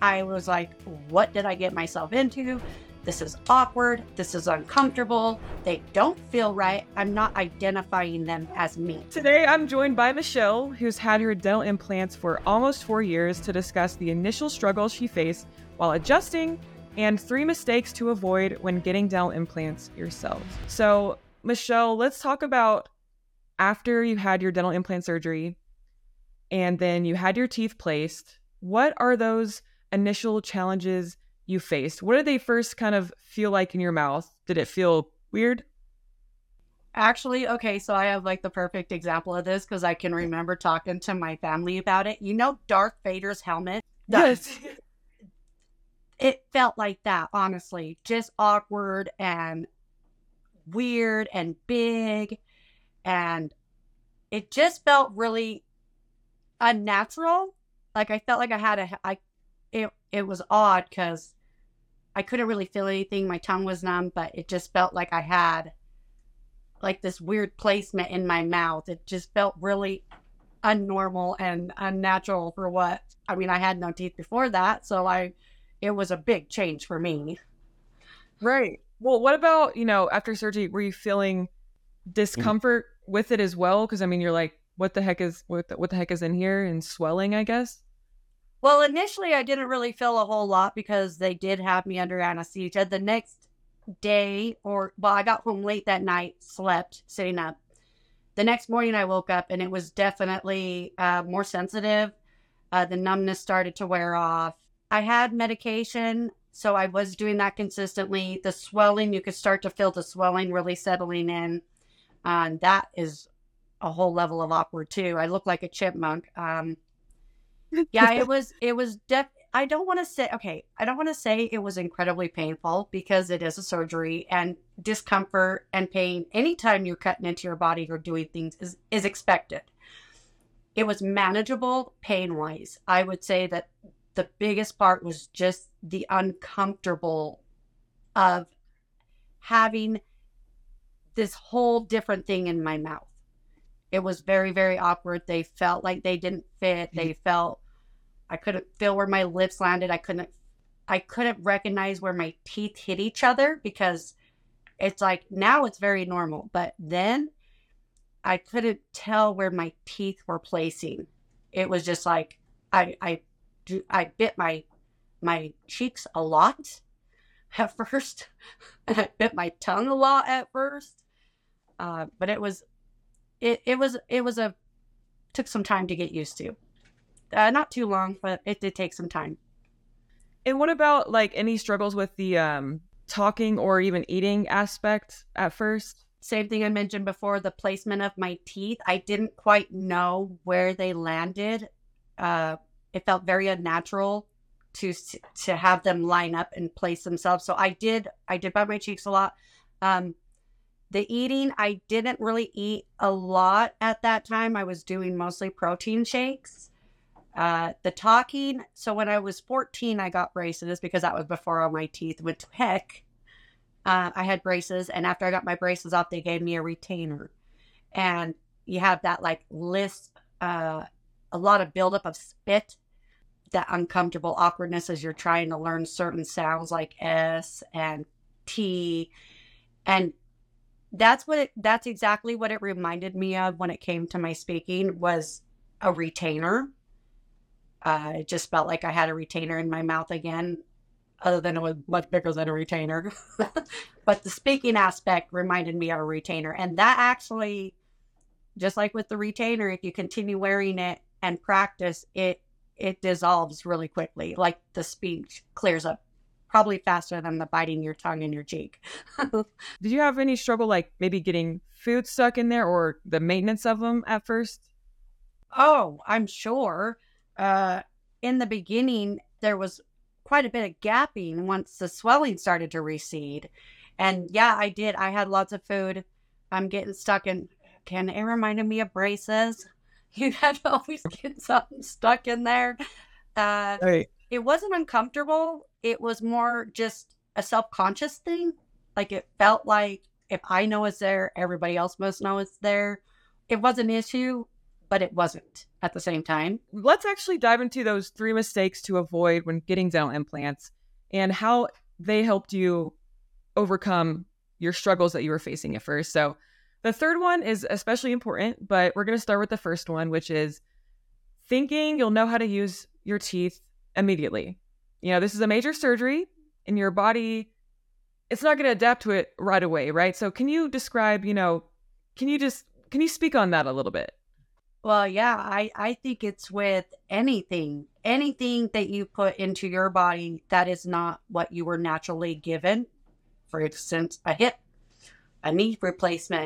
I was like, what did I get myself into? This is awkward. This is uncomfortable. They don't feel right. I'm not identifying them as me. Today, I'm joined by Michelle, who's had her dental implants for almost 4 years, to discuss the initial struggles she faced while adjusting and 3 mistakes to avoid when getting dental implants yourself. So, Michelle, let's talk about after you had your dental implant surgery and then you had your teeth placed. What are those initial challenges you faced? What did they first kind of feel like in your mouth? Did it feel weird? Actually, okay, so I have like the perfect example of this because I can remember talking to my family about it. You know Darth Vader's helmet? Yes. It felt like that, honestly. Just awkward and weird and big. And it just felt really unnatural. Like I felt like I had it was odd because I couldn't really feel anything. My tongue was numb, but it just felt like I had like this weird placement in my mouth. It just felt really unnormal and unnatural for what, I mean, I had no teeth before that. So it was a big change for me. Right. Well, what about, after surgery, were you feeling discomfort with it as well? Because I mean, you're like, what the heck is in here, and swelling, I guess? Well, initially I didn't really feel a whole lot because they did have me under anesthesia. The next day, I got home late that night, slept, sitting up. The next morning I woke up and it was definitely more sensitive. The numbness started to wear off. I had medication, so I was doing that consistently. The swelling, you could start to feel the swelling really settling in. And that is a whole level of awkward too. I look like a chipmunk. Yeah, I don't want to say it was incredibly painful because it is a surgery, and discomfort and pain anytime you're cutting into your body or doing things is expected. It was manageable pain-wise. I would say that the biggest part was just the uncomfortable of having this whole different thing in my mouth. It was very, very awkward. They felt like they didn't fit. I couldn't feel where my lips landed. I couldn't recognize where my teeth hit each other because it's like now it's very normal. But then I couldn't tell where my teeth were placing. It was just like I bit my cheeks a lot at first. And I bit my tongue a lot at first. But took some time to get used to. Not too long, but it did take some time. And what about like any struggles with the talking or even eating aspect at first? Same thing I mentioned before, the placement of my teeth. I didn't quite know where they landed. It felt very unnatural to have them line up and place themselves. So I did bite my cheeks a lot. The eating, I didn't really eat a lot at that time. I was doing mostly protein shakes. The talking, so when I was 14, I got braces because that was before all my teeth went to heck. I had braces, and after I got my braces off, they gave me a retainer. And you have that like lisp, a lot of buildup of spit, that uncomfortable awkwardness as you're trying to learn certain sounds like S and T. And that's exactly what it reminded me of when it came to my speaking, was a retainer. It just felt like I had a retainer in my mouth again, other than it was much bigger than a retainer. But the speaking aspect reminded me of a retainer. And that actually, just like with the retainer, if you continue wearing it and practice, it dissolves really quickly. Like the speech clears up probably faster than the biting your tongue in your cheek. Did you have any struggle, like maybe getting food stuck in there or the maintenance of them at first? Oh, I'm sure. In the beginning, there was quite a bit of gapping once the swelling started to recede. And yeah, I did. I had lots of food. I'm getting stuck in. It reminded me of braces. You had to always get something stuck in there. Right. It wasn't uncomfortable. It was more just a self-conscious thing. Like it felt like if I know it's there, everybody else must know it's there. It was an issue, but it wasn't at the same time. Let's actually dive into those 3 mistakes to avoid when getting dental implants and how they helped you overcome your struggles that you were facing at first. So the third one is especially important, but we're going to start with the first one, which is thinking you'll know how to use your teeth immediately. This is a major surgery and your body, it's not going to adapt to it right away, right? So can you describe, can you speak on that a little bit? Well, yeah, I think it's with anything that you put into your body that is not what you were naturally given. For instance, a hip, a knee replacement,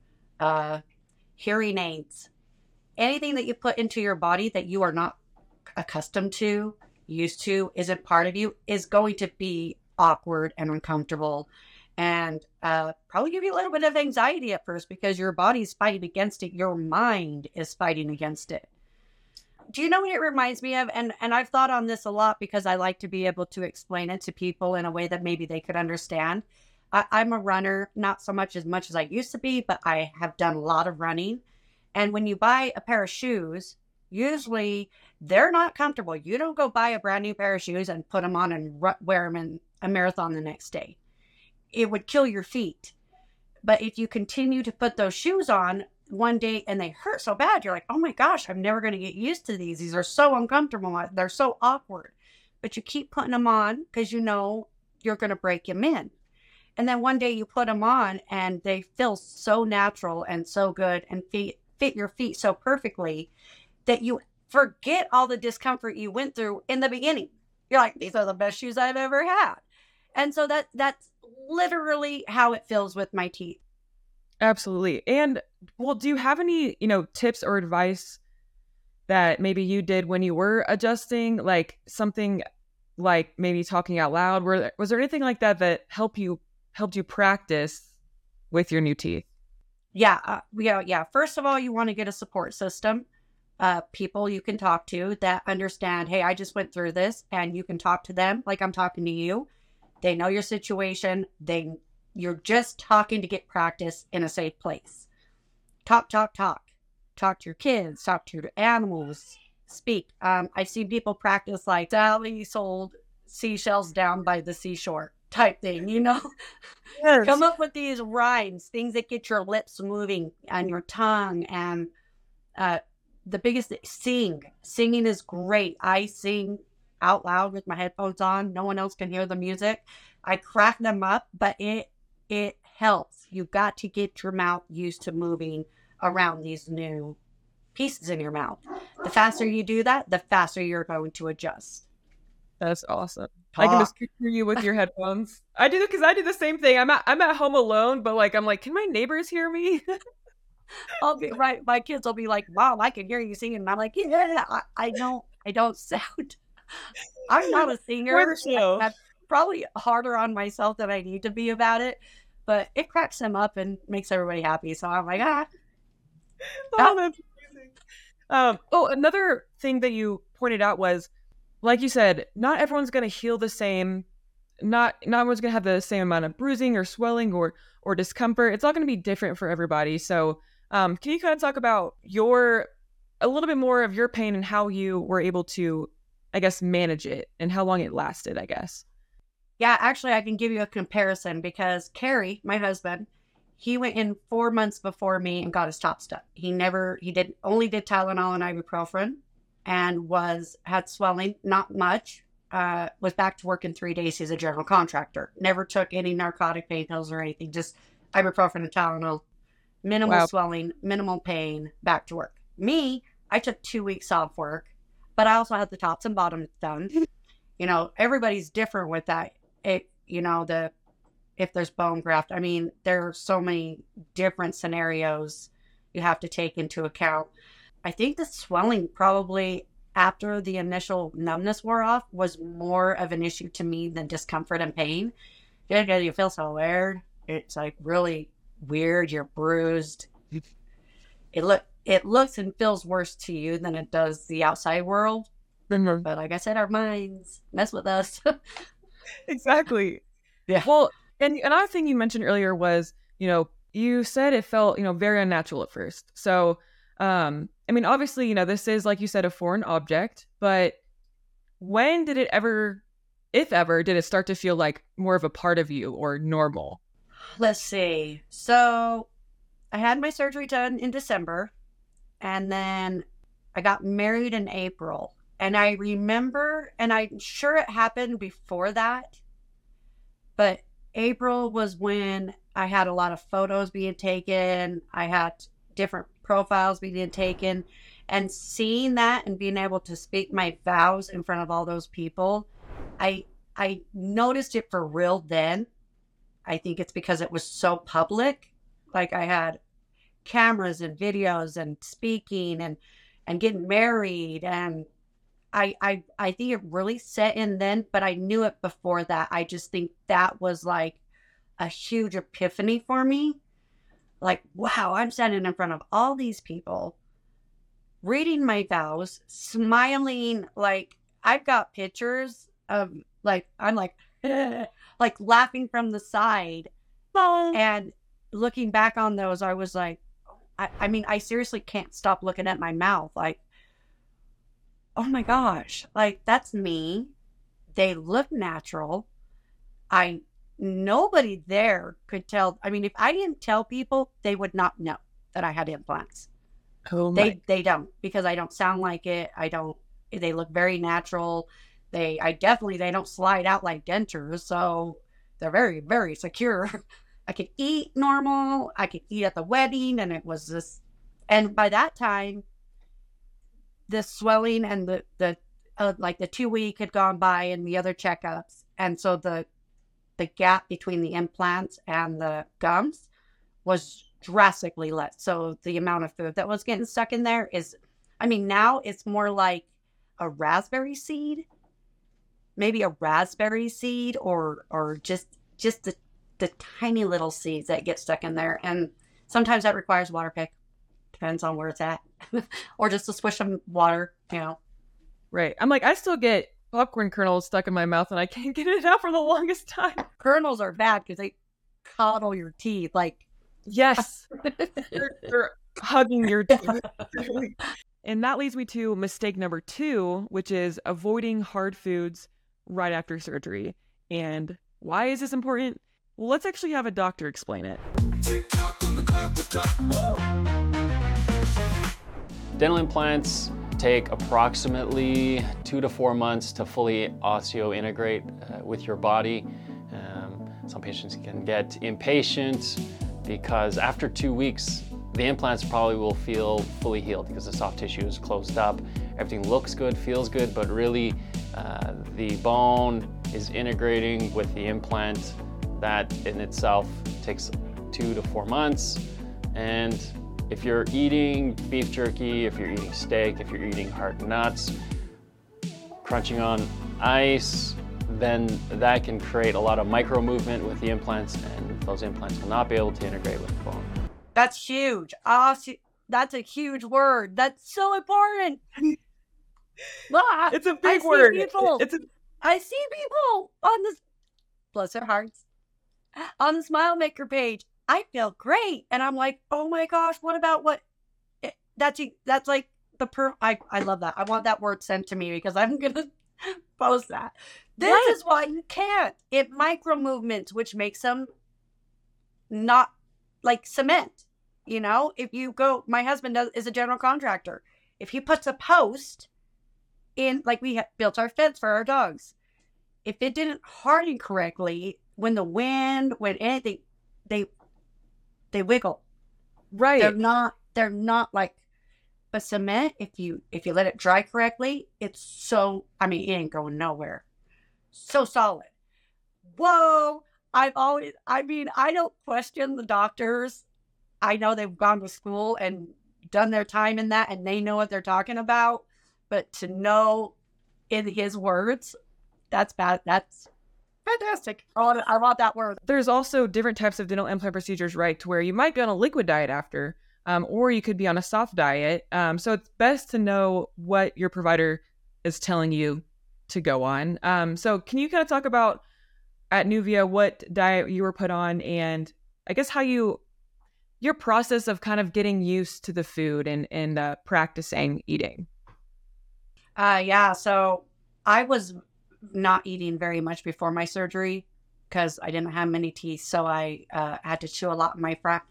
hearing aids, anything that you put into your body that you are not accustomed to, used to, isn't part of you, is going to be awkward and uncomfortable and probably give you a little bit of anxiety at first because your body's fighting against it. Your mind is fighting against it. Do you know what it reminds me of? And I've thought on this a lot because I like to be able to explain it to people in a way that maybe they could understand. I'm a runner, not so much as I used to be, but I have done a lot of running. And when you buy a pair of shoes, usually they're not comfortable. You don't go buy a brand new pair of shoes and put them on and wear them in a marathon the next day. It would kill your feet. But if you continue to put those shoes on one day and they hurt so bad, you're like, oh my gosh, I'm never going to get used to these. These are so uncomfortable. They're so awkward. But you keep putting them on because you know you're going to break them in. And then one day you put them on and they feel so natural and so good and fit your feet so perfectly that you forget all the discomfort you went through in the beginning. You're like, these are the best shoes I've ever had. And so that's literally how it feels with my teeth. Absolutely. And well, do you have any, tips or advice that maybe you did when you were adjusting, like something like maybe talking out loud? Was there anything like that helped you practice with your new teeth? Yeah. First of all, you want to get a support system, people you can talk to that understand, hey, I just went through this, and you can talk to them like I'm talking to you. They know your situation. You're just talking to get practice in a safe place. Talk. Talk to your kids, talk to your animals, speak. I've seen people practice like Sally sold seashells down by the seashore type thing, Yes. Come up with these rhymes, things that get your lips moving and your tongue. And the biggest, singing is great. I sing out loud with my headphones on. No one else can hear the music. I crack them up, but it helps. You've got to get your mouth used to moving around these new pieces in your mouth. The faster you do that, the faster you're going to adjust. That's awesome. I can just picture you with your headphones. I do because I do the same thing. I'm at home alone, but I'm like, can my neighbors hear me? I'll be right. My kids will be like, Mom, I can hear you singing. And I'm like, yeah, I don't sound. I'm not a singer. That's probably harder on myself than I need to be about it, but it cracks them up and makes everybody happy. So I'm like, Oh, that's amazing. Another thing that you pointed out was, like you said, not everyone's going to heal the same. Not everyone's going to have the same amount of bruising or swelling or discomfort. It's all going to be different for everybody. So can you kind of talk about a little bit more of your pain and how you were able to, I guess, manage it and how long it lasted, I guess? Yeah, actually, I can give you a comparison because Carrie, my husband, he went in 4 months before me and got his top stuck. He only did Tylenol and ibuprofen and had swelling, not much, was back to work in 3 days. He's a general contractor. Never took any narcotic pain pills or anything, just ibuprofen and Tylenol. Minimal swelling, minimal pain, back to work. Me, I took 2 weeks off work, but I also had the tops and bottoms done. Everybody's different with that. If there's bone graft, I mean, there are so many different scenarios you have to take into account. I think the swelling probably after the initial numbness wore off was more of an issue to me than discomfort and pain. You feel so weird. It's like really weird. You're bruised. It looks and feels worse to you than it does the outside world. Mm-hmm. But like I said, our minds mess with us. Exactly. Yeah. Well, and another thing you mentioned earlier was, you said it felt, very unnatural at first. So I mean, obviously, you know, this is, like you said, a foreign object, but when did it ever, if ever, did it start to feel like more of a part of you or normal? Let's see. So I had my surgery done in December, and then I got married in April. And I remember, and I'm sure it happened before that, but April was when I had a lot of photos being taken. I had different profiles being taken, and seeing that and being able to speak my vows in front of all those people, I noticed it for real then. I think it's because it was so public. Like I had cameras and videos and speaking and getting married, and I think it really set in then, but I knew it before that. I just think that was like a huge epiphany for me. Like, wow, I'm standing in front of all these people, reading my vows, smiling. Like, I've got pictures of, like, I'm like, like laughing from the side. And looking back on those, I was like, I mean, I seriously can't stop looking at my mouth. Like, oh my gosh, like, that's me. They look natural. Nobody there could tell. I mean, if I didn't tell people, they would not know that I had implants. Oh my. They don't, because I don't sound like it. They look very natural. They don't slide out like dentures. So they're very, very secure. I could eat normal. I could eat at the wedding, and it was just, and by that time, the swelling and the like the 2 week had gone by and the other checkups. And so the gap between the implants and the gums was drastically less. So the amount of food that was getting stuck in there is, I mean, now it's more like a raspberry seed, maybe a raspberry seed, or just the tiny little seeds that get stuck in there. And sometimes that requires water pick. Depends on where it's at. Or just a swish of water, you know. Right. I'm like, I still get popcorn kernels stuck in my mouth and I can't get it out for the longest time. Kernels are bad because they coddle your teeth. Like, yes. They're hugging your teeth. And that leads me to mistake number 2, which is avoiding hard foods right after surgery. And why is this important? Well, let's actually have a doctor explain it. Dental implants take approximately 2 to 4 months to fully osseointegrate with your body. Some patients can get impatient because after 2 weeks, the implants probably will feel fully healed because the soft tissue is closed up. Everything looks good, feels good, but really the bone is integrating with the implant. That in itself takes 2 to 4 months. And if you're eating beef jerky, if you're eating steak, if you're eating hard nuts, crunching on ice, then that can create a lot of micro movement with the implants, and those implants will not be able to integrate with the bone. that's huge. That's a huge word. That's so important. It's a big word. I see people on this, bless their hearts, on the Smile Maker page. I feel great. And I'm like, oh my gosh, what about that's like I love that. I want that word sent to me because I'm going to post that. This is why you can't. It micro movements, which makes them not like cement. You know, if you go, my husband is a general contractor. If he puts a post in, like we built our fence for our dogs, if it didn't harden correctly, when the wind, when anything, they wiggle. Right. They're not like, but cement, if you let it dry correctly, it's so, I mean, it ain't going nowhere. So solid. Whoa. I don't question the doctors. I know they've gone to school and done their time in that, and they know what they're talking about. But to know in his words, that's bad. That's fantastic. I want that word. There's also different types of dental implant procedures, right? To where you might be on a liquid diet after, or you could be on a soft diet. So it's best to know what your provider is telling you to go on. So can you kind of talk about at Nuvia what diet you were put on, and I guess how you your process of kind of getting used to the food and practicing eating. Yeah, so I was not eating very much before my surgery because I didn't have many teeth, so I had to chew a lot in my front.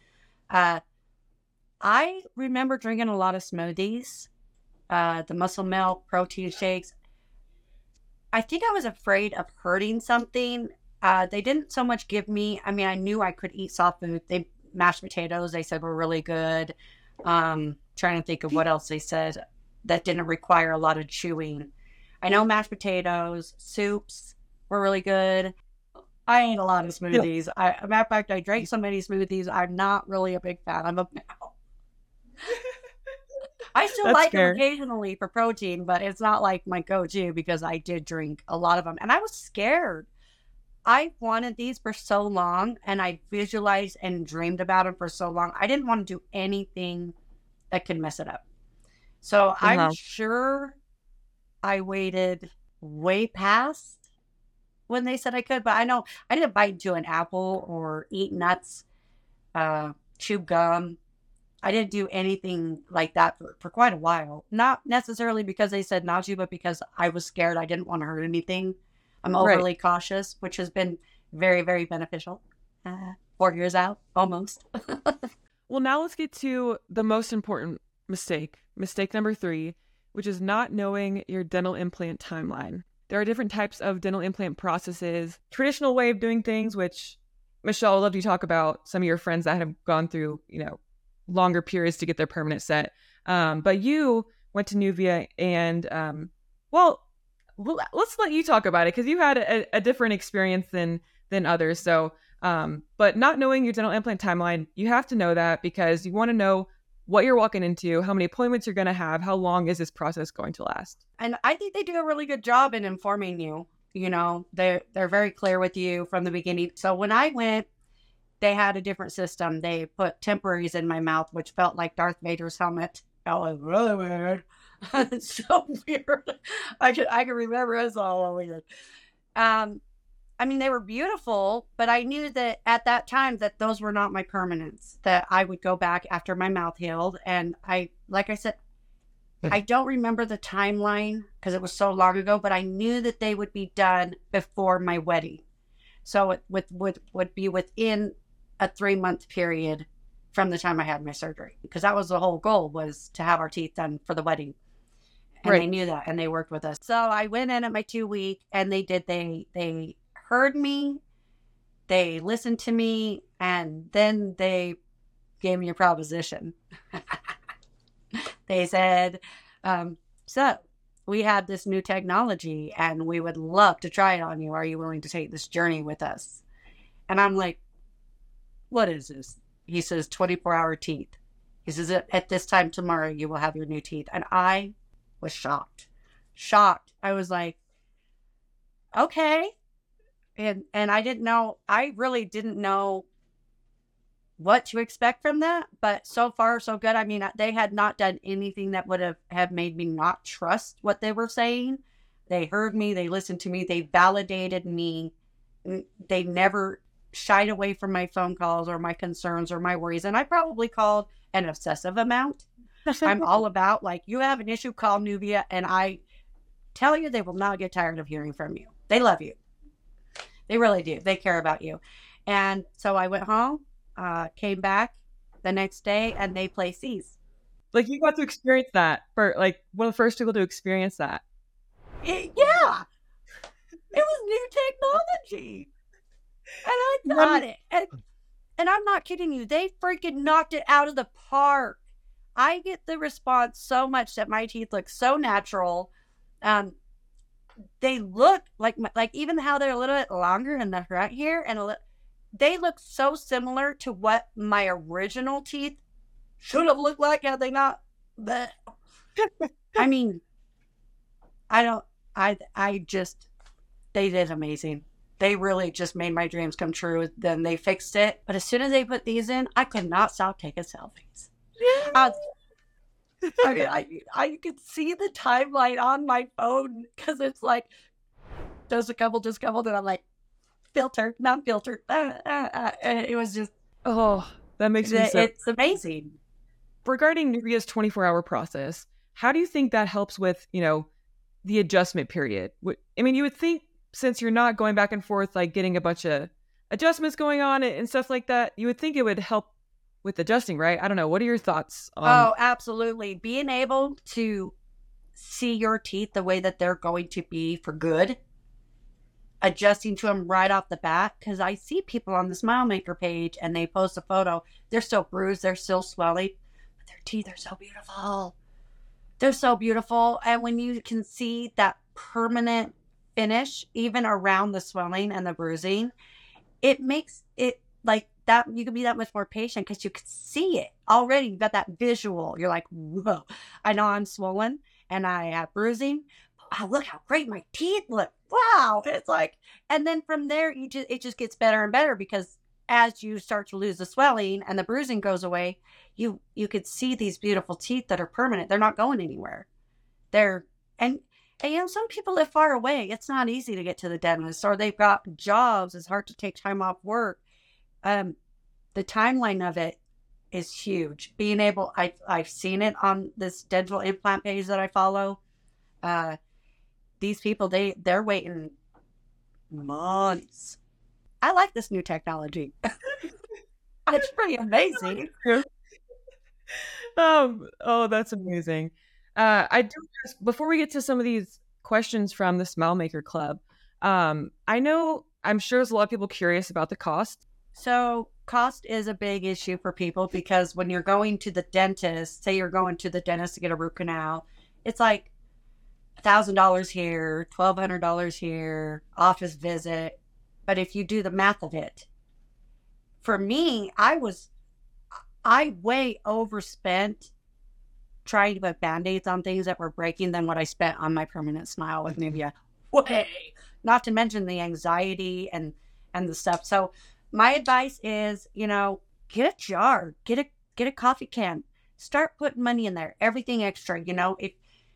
I remember drinking a lot of smoothies, the muscle milk, protein shakes. I think I was afraid of hurting something. They didn't so much give me, I mean, I knew I could eat soft food. Mashed potatoes, they said were really good. Trying to think of what else they said that didn't require a lot of chewing. I know mashed potatoes, soups were really good. I ate a lot of smoothies. As a matter of fact, I drank so many smoothies. I'm not really a big fan. I still That's like fair. them occasionally for protein, but it's not like my go-to because I did drink a lot of them. And I was scared. I wanted these for so long, and I visualized and dreamed about them for so long. I didn't want to do anything that could mess it up. So I'm sure I waited way past when they said I could, but I know I didn't bite into an apple or eat nuts, chew gum. I didn't do anything like that for quite a while. Not necessarily because they said not to, but because I was scared. I didn't want to hurt anything. I'm overly cautious, which has been very, very beneficial. 4 years out, almost. Well, now let's get to the most important mistake number 3, which is not knowing your dental implant timeline. There are different types of dental implant processes. Traditional way of doing things, which Michelle, I'd love to talk about some of your friends that have gone through, longer periods to get their permanent set. But you went to Nuvia and, let's let you talk about it because you had a different experience than others. So, but not knowing your dental implant timeline, you have to know that because you want to know what you're walking into, how many appointments you're going to have, how long is this process going to last. And I think they do a really good job in informing you. They're very clear with you from the beginning. So when I went, they had a different system. They put temporaries in my mouth, which felt like Darth Vader's helmet. That was really weird. It's so weird. I can remember it's all weird. I mean, they were beautiful, but I knew that at that time that those were not my permanents, that I would go back after my mouth healed. And like I said, I don't remember the timeline because it was so long ago, but I knew that they would be done before my wedding. So it would be within a 3-month period from the time I had my surgery, because that was the whole goal, was to have our teeth done for the wedding. And They knew that, and they worked with us. So I went in at my 2-week, and they heard me, they listened to me, and then they gave me a proposition. They said, so we have this new technology and we would love to try it on you. Are you willing to take this journey with us? And I'm like, what is this? He says, 24-hour teeth. He says, at this time tomorrow, you will have your new teeth. And I was shocked. I was like, okay. And I really didn't know what to expect from that, but so far so good. I mean, they had not done anything that would have made me not trust what they were saying. They heard me, they listened to me, they validated me. They never shied away from my phone calls or my concerns or my worries. And I probably called an obsessive amount. I'm all about, like, you have an issue, call Nuvia, and I tell you, they will not get tired of hearing from you. They love you. They really do. They care about you. And so I went home, came back the next day, and they placed these. Like, you got to experience that for, like, one of the first people to experience that. Yeah. It was new technology. And I got it. And I'm not kidding you. They freaking knocked it out of the park. I get the response so much that my teeth look so natural. They look like even how they're a little bit longer in the front here, and they look so similar to what my original teeth should have looked like had they not. But I mean, they did amazing. They really just made my dreams come true. Then they fixed it. But as soon as they put these in, I could not stop taking selfies. I could see the timeline on my phone because it's like, just a couple, and I'm like, filter, not filter. And it was just, oh, That makes me so... It's amazing. Regarding Nuvia's 24-hour process, how do you think that helps with, the adjustment period? I mean, you would think since you're not going back and forth, like getting a bunch of adjustments going on and stuff like that, you would think it would help with adjusting, right? I don't know. What are your thoughts on... Oh, absolutely. Being able to see your teeth the way that they're going to be for good, adjusting to them right off the bat, because I see people on the Smile Maker page and they post a photo. They're still bruised. They're still swelling. But their teeth are so beautiful. They're so beautiful. And when you can see that permanent finish, even around the swelling and the bruising, it makes it like that. You can be that much more patient because you can see it already. You've got that visual. You're like, whoa, I know I'm swollen and I have bruising. Wow, look how great my teeth look. Wow. It's like, and then from there, it just gets better and better, because as you start to lose the swelling and the bruising goes away, you could see these beautiful teeth that are permanent. They're not going anywhere. And some people live far away. It's not easy to get to the dentist, or they've got jobs. It's hard to take time off work. The timeline of it is huge. Being able, I've seen it on this dental implant page that I follow. These people, they're waiting months. I like this new technology. It's pretty amazing. Oh, that's amazing. I do, before we get to some of these questions from the Smile Maker Club, I'm sure there's a lot of people curious about the cost. So cost is a big issue for people, because when you're going to the dentist, say you're going to the dentist to get a root canal, it's like $1,000 here, $1,200 here, office visit. But if you do the math of it, for me, I way overspent trying to put Band-Aids on things that were breaking than what I spent on my permanent smile with Nuvia. Way. Not to mention the anxiety and the stuff. So my advice is, get a jar, get a coffee can, start putting money in there, everything extra, if,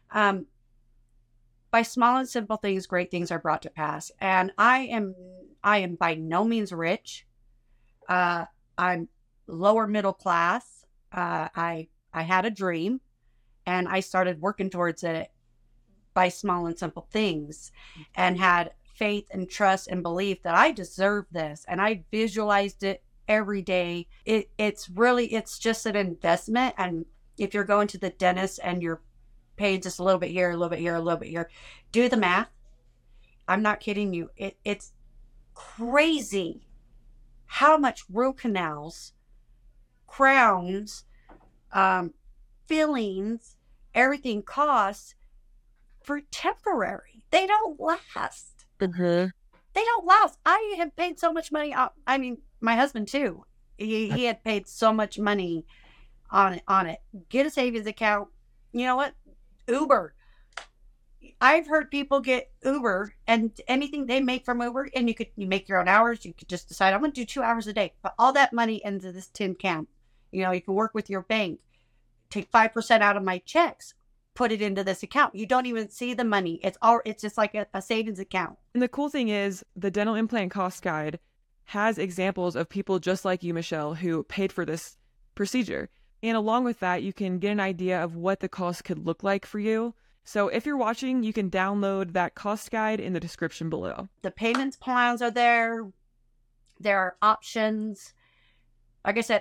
by small and simple things, great things are brought to pass. And I am by no means rich. I'm lower middle class. I had a dream, and I started working towards it by small and simple things, and had faith and trust and belief that I deserve this. And I visualized it every day. It's just an investment. And if you're going to the dentist and you're paying just a little bit here, a little bit here, a little bit here, do the math. I'm not kidding you. It's crazy how much root canals, crowns, fillings, everything costs for temporary. They don't last. Mm-hmm. They don't last. I have paid so much money. I mean, my husband too. He had paid so much money on it. Get a savings account. You know what? Uber. I've heard people get Uber, and anything they make from Uber, and you make your own hours. You could just decide, I'm going to do 2 hours a day. But all that money into this tin can. You can work with your bank. Take 5% out of my checks. Put it into this account. You don't even see the money. It's just like a savings account. And the cool thing is, the Dental Implant Cost Guide has examples of people just like you, Michelle, who paid for this procedure. And along with that, you can get an idea of what the cost could look like for you. So if you're watching, you can download that cost guide in the description below. The payments plans are there. There are options. Like I said,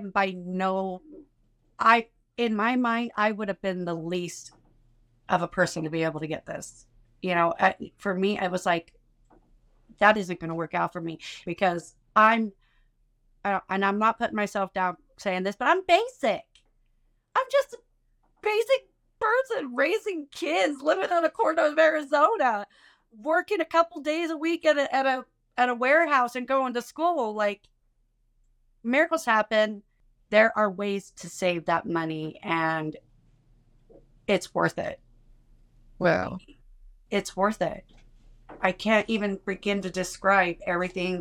in my mind, I would have been the least of a person to be able to get this. For me, I was like, that isn't going to work out for me, because and I'm not putting myself down saying this, but I'm basic. I'm just a basic person raising kids, living on a corner of Arizona, working a couple days a week at a warehouse and going to school. Like, miracles happen. There are ways to save that money, and it's worth it. Wow. It's worth it. I can't even begin to describe everything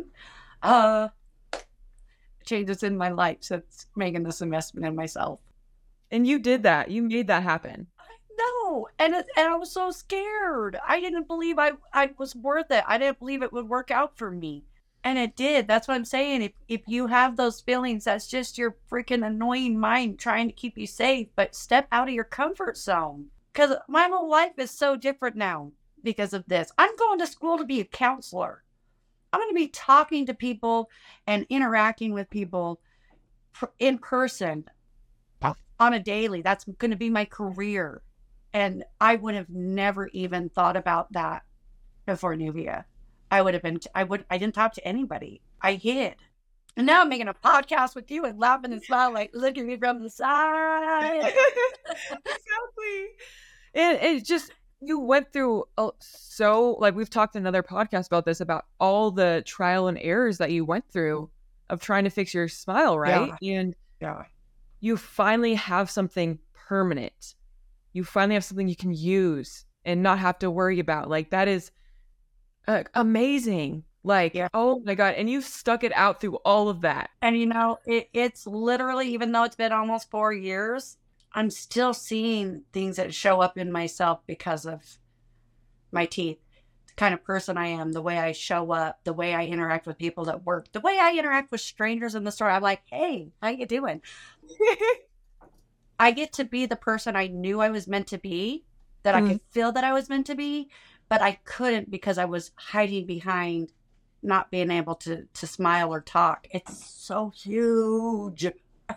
changes in my life since making this investment in myself. And you did that. You made that happen. No, and I was so scared. I didn't believe I was worth it. I didn't believe it would work out for me. And it did. That's what I'm saying. If you have those feelings, that's just your freaking annoying mind trying to keep you safe. But step out of your comfort zone. Because my whole life is so different now because of this. I'm going to school to be a counselor. I'm going to be talking to people and interacting with people in person on a daily. That's going to be my career. And I would have never even thought about that before Nuvia. I didn't talk to anybody. I hid. And now I'm making a podcast with you and laughing and smiling, like, look at me from the side. Exactly. And it just, you went through we've talked in another podcast about this, about all the trial and errors that you went through of trying to fix your smile, right? Yeah. And Yeah. you finally have something permanent. You finally have something you can use and not have to worry about. Like, that is amazing. Like, Oh my God. And you've stuck it out through all of that. And it's literally, even though it's been almost 4 years, I'm still seeing things that show up in myself because of my teeth, the kind of person I am, the way I show up, the way I interact with people at work, the way I interact with strangers in the store. I'm like, hey, how you doing? I get to be the person I knew I was meant to be, that I could feel that I was meant to be, but I couldn't because I was hiding behind not being able to smile or talk. It's so huge.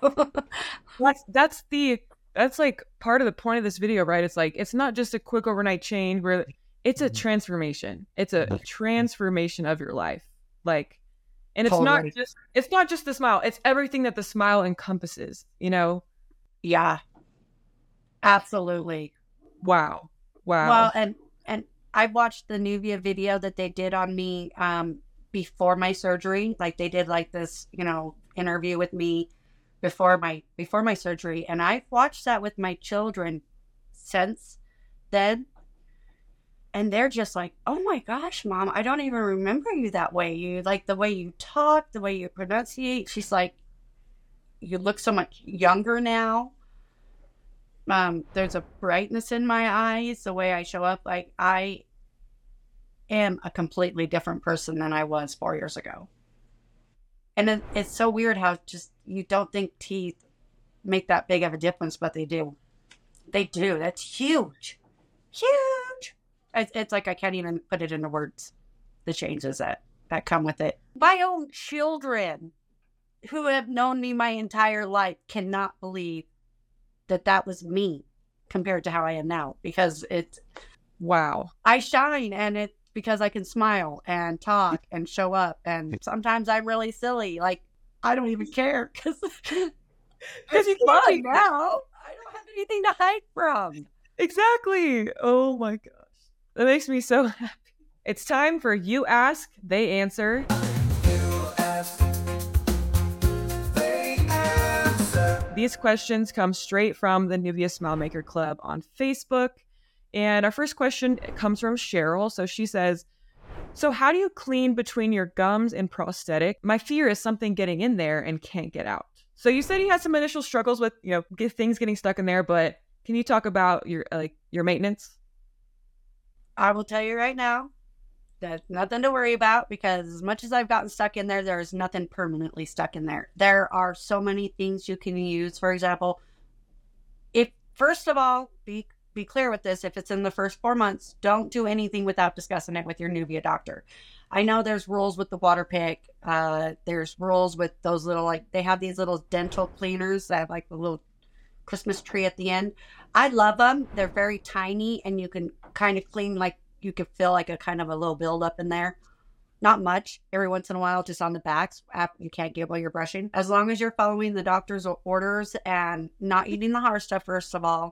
That's like part of the point of this video, right? It's like, it's not just a quick overnight change, where it's a transformation. It's a transformation of your life. Like, and it's not just the smile. It's everything that the smile encompasses, Yeah, absolutely. Wow. Well, and I watched the Nuvia video that they did on me before my surgery. Like, they did like this, interview with me before my surgery, and I've watched that with my children since then, and they're just like, oh my gosh, Mom, I don't even remember you that way. You, like, the way you talk, the way you pronunciate. She's like, you look so much younger now. There's a brightness in my eyes, the way I show up. Like, I am a completely different person than I was 4 years ago. And it's so weird how just you don't think teeth make that big of a difference, but they do. They do. That's huge. Huge. It's like I can't even put it into words, the changes that come with it. My own children who have known me my entire life cannot believe that was me compared to how I am now, because wow. I shine, and it's because I can smile and talk and show up, and sometimes I'm really silly. Like, I don't even care because it's fun now. I don't have anything to hide from. Exactly. Oh my gosh. That makes me so happy. It's time for You Ask, They Answer. These questions come straight from the Nuvia Smile Maker Club on Facebook. And our first question comes from Cheryl. So she says, so how do you clean between your gums and prosthetic? My fear is something getting in there and can't get out. So you said you had some initial struggles with, things getting stuck in there, but can you talk about your maintenance? I will tell you right now, there's nothing to worry about, because as much as I've gotten stuck in there, there is nothing permanently stuck in there. There are so many things you can use. For example, first of all, be clear with this. If it's in the first 4 months, don't do anything without discussing it with your Nuvia doctor. I know there's rules with the water pick. There's rules with those little, they have these little dental cleaners that have like the little Christmas tree at the end. I love them. They're very tiny, and you can kind of clean, like you could feel like a kind of a little buildup in there. Not much. Every once in a while, just on the backs. You can't get while you're brushing. As long as you're following the doctor's orders and not eating the hard stuff, first of all.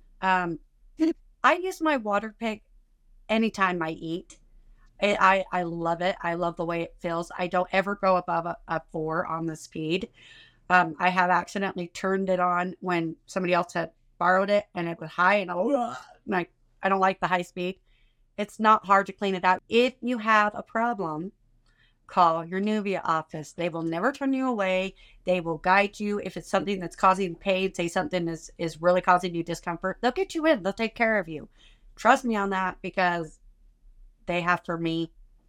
I use my water pick anytime I eat. I love it. I love the way it feels. I don't ever go above a 4 on the speed. I have accidentally turned it on when somebody else had borrowed it and it was high, and I don't like the high speed. It's not hard to clean it out. If you have a problem, call your Nuvia office. They will never turn you away. They will guide you. If it's something that's causing pain, say something is really causing you discomfort, they'll get you in. They'll take care of you. Trust me on that, because they have for me.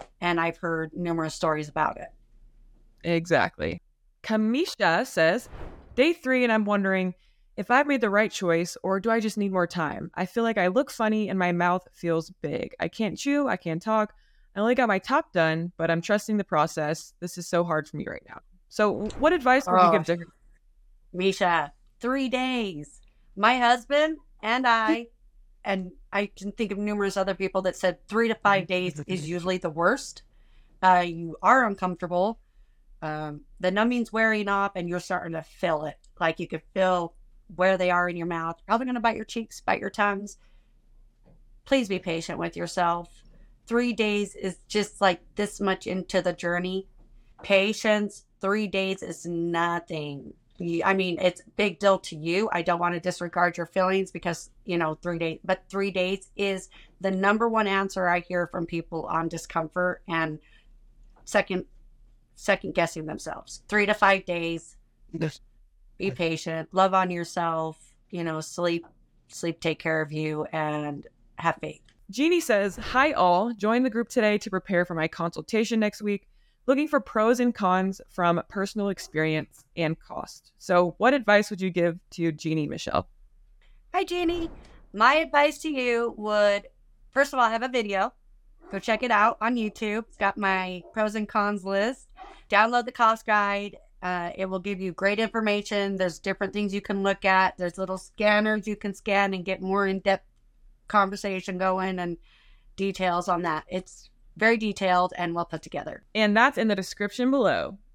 and I've heard numerous stories about it. Exactly. Kamisha says, day 3, and I'm wondering if I've made the right choice or do I just need more time? I feel like I look funny and my mouth feels big. I can't chew, I can't talk. I only got my top done, but I'm trusting the process. This is so hard for me right now. So what advice would you give to her? Misha, 3 days. My husband and I can think of numerous other people that said 3 to 5 days is usually the worst. You are uncomfortable. The numbing's wearing off and you're starting to feel it. Like you could feel where they are in your mouth. Probably going to bite your cheeks, bite your tongues. Please be patient with yourself. 3 days is just like this much into the journey. Patience, 3 days is nothing. I mean, it's a big deal to you. I don't want to disregard your feelings because, 3 days, but 3 days is the number one answer I hear from people on discomfort and second guessing themselves. 3 to 5 days. Be patient, love on yourself, sleep, take care of you, and have faith. Jeannie says, hi all, join the group today to prepare for my consultation next week. Looking for pros and cons from personal experience and cost. So what advice would you give to Jeannie, Michelle? Hi, Jeannie. My advice to you would, first of all, have a video. Go check it out on YouTube. It's got my pros and cons list. Download the cost guide. It will give you great information. There's different things you can look at. There's little scanners you can scan and get more in-depth conversation going and details on that. It's very detailed and well put together. And that's in the description below.